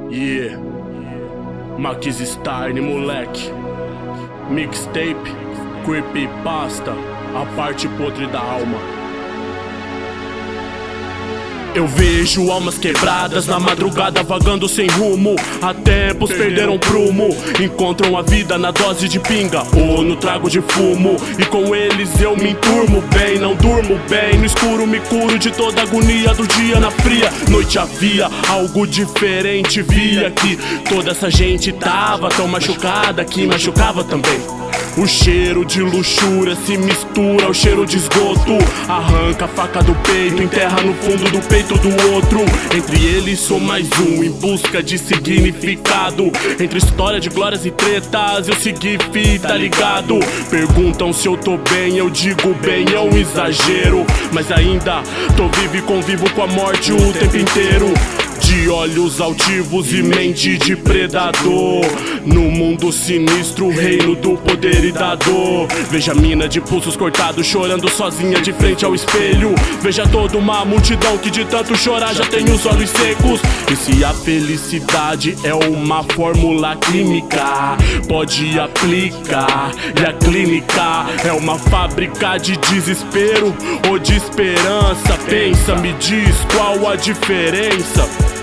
Yeah, Max Stein, moleque. Mixtape, creepypasta, a parte podre da alma. Eu vejo almas quebradas na madrugada vagando sem rumo. Há tempos perderam prumo, encontram a vida na dose de pinga ou no trago de fumo. E com eles eu me enturmo bem, não durmo bem. No escuro me curo de toda a agonia do dia. Na fria noite havia algo diferente. Via que toda essa gente tava tão machucada que machucava também. O cheiro de luxúria se mistura ao cheiro de esgoto. Arranca a faca do peito, enterra no fundo do peito do outro. Entre eles sou mais um em busca de significado. Entre história de glórias e tretas eu segui fita, ligado. Perguntam se eu tô bem, eu digo bem, é um exagero. Mas ainda tô vivo e convivo com a morte o tempo inteiro. De olhos altivos e mente de predador. No mundo sinistro, reino do poder e da dor. Veja a mina de pulsos cortados chorando sozinha de frente ao espelho. Veja toda uma multidão que de tanto chorar já tem os olhos secos. E se a felicidade é uma fórmula química, pode aplicar. E a clínica é uma fábrica de desespero ou de esperança. Pensa, me diz qual a diferença.